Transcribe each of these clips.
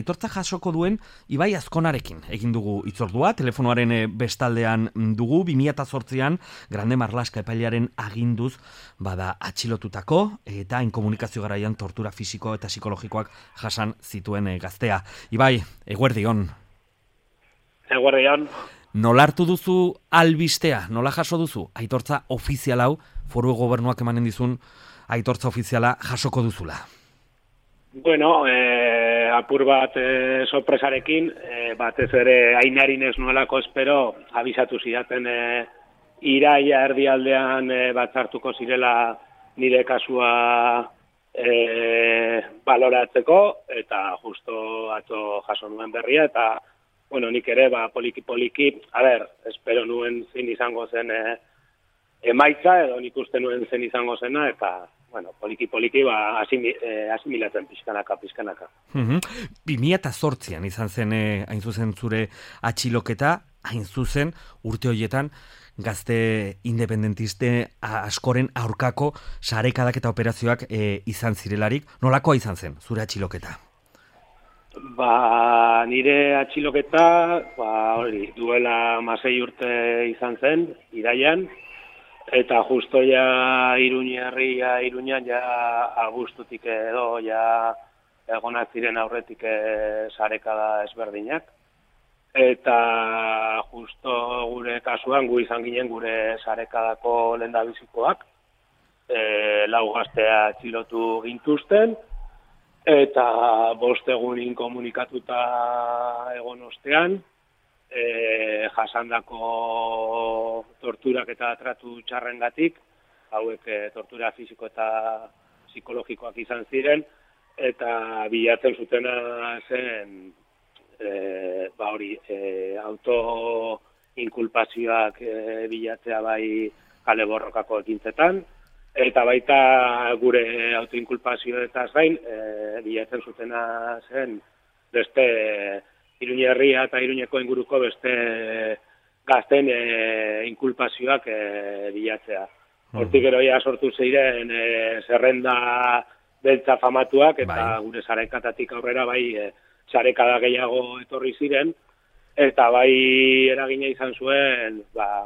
aitortza jasoko duen Ibai Azkonarekin egin dugu hitzordua, telefonoaren bestaldean dugu, 2008an Grande Marlaska epailearen aginduz bada atxilotutako eta inkomunikazio garaian tortura fisiko eta psikologikoak jasan zituen gaztea. Ibai, eguerdion. Eguerdion. Nola hartu duzu albistea, nola jaso duzu aitortza ofizial hau, foru gobernuak emanen dizun aitortza ofiziala jasoko duzula? Bueno, apur bat sorpresarekin, batez ere ainarin ez nuelako espero, abisatu zidaten iraia erdialdean batzartuko zirela nire kasua baloratzeko, eta justo atzo jaso nuen berria, eta bueno, nik ere, poliki-poliki, espero nuen zein izango zen emaitza, edo nik uste nuen zen izango zena, eta, bueno, poliki-poliki asimilatzen pixkanaka. 2008an izan zen, hain zuzen zure atxiloketa, hain zuzen urte horietan, gazte independentiste askoren aurkako sarekadak eta operazioak izan zirelarik. Nolakoa izan zen zure atxiloketa? Nire atxiloketa, duela 6 urte izan zen, iraian, eta justo ja Iruñan ja abuztutik edo ja egonak ziren aurretik sarekada ezberdinak. Eta justo gure kasuan gu izan ginen gure sarekadako lehendabizikoak, 4 gaztea atxilotu gintuzten, eta 5 egun inkomunikatuta egon ostean, jasandako torturak eta tratu txarrengatik, hauek tortura fisiko eta psikologikoak izan ziren, eta bilatzen zutena zen autoinkulpazioak bilatzea bai kale borrokako ekintzetan, eta baita gure autoinkulpazioetaz gain, bilatzen zutena zen beste Iruña herria eta Iruñeko inguruko beste gazten inkulpazioak bilatzea. Hortik gero ja sortu ziren zerrenda beltza famatuak, eta gure sarekatatik aurrera bai sarekada gehiago etorri ziren, eta bai eragina izan zuen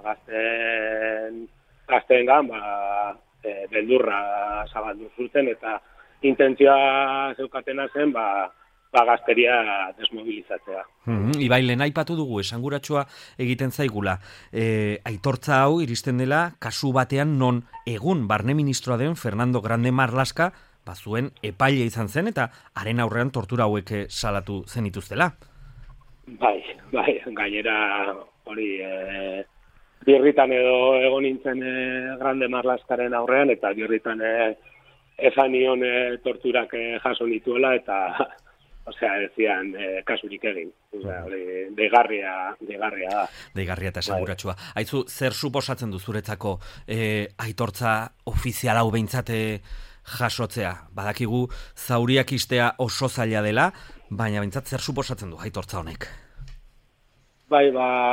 gazteengan beldurra zabaldu zuten, eta intentzioa zeukatena zen gazteria desmobilizatzea. Ibai, lehen aipatu dugu, esanguratsua egiten zaigula. Aitortza hau iristen dela kasu batean non egun barne ministroa den Fernando Grande Marlaska bazuen epaile izan zen, eta haren aurrean tortura hauek salatu zenituztela. Bai, gainera hori birritan edo egon nintzen Grande Marlaskaren aurrean, eta birritan ezan nion torturak jaso nituela, eta decían kasurik egin. Deigarria da. Deigarria eta esanguratsua. Aizu, zer suposatzen du zuretzako aitortza ofizial hau behintzate jasotzea? Badakigu zauriak istea oso zaila dela, baina behintzat zer suposatzen du aitortza honek? Bai,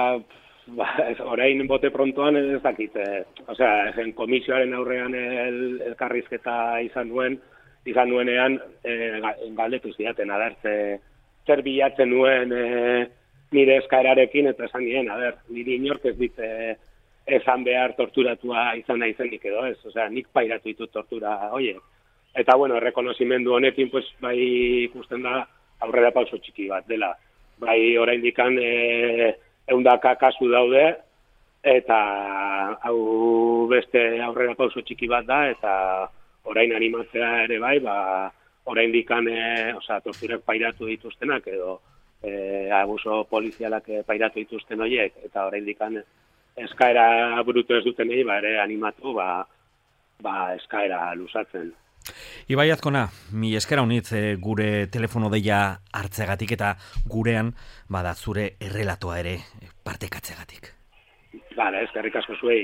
orain bote prontoan ez dakit. Komisioaren aurrean elkarrizketa izan nuenean galdetu zidaten, zer bilatzen nuen nire eskaerarekin, eta esan nien, niri inork ez dit esan behar torturatua izan naizenik edo ez, nik pairatu ditut tortura, Eta, errekonozimendu honekin, bai ikusten da aurrera pauso txiki bat dela. Bai, oraindikan 100 kasu daude, eta hau beste aurrera pauso txiki bat da, eta orain animatzea ere bai, oraindikan torturak pairatu dituztenak, edo abuso polizialak pairatu dituzten horiek, eta oraindikan eskaera burutu ez dutenei, ere animatu, eskaera luzatzen. Ibai Azkona, mi esker honitz gure telefono deia hartzegatik, eta gurean zure errelatoa ere partekatzegatik. Eskerrik asko zuei.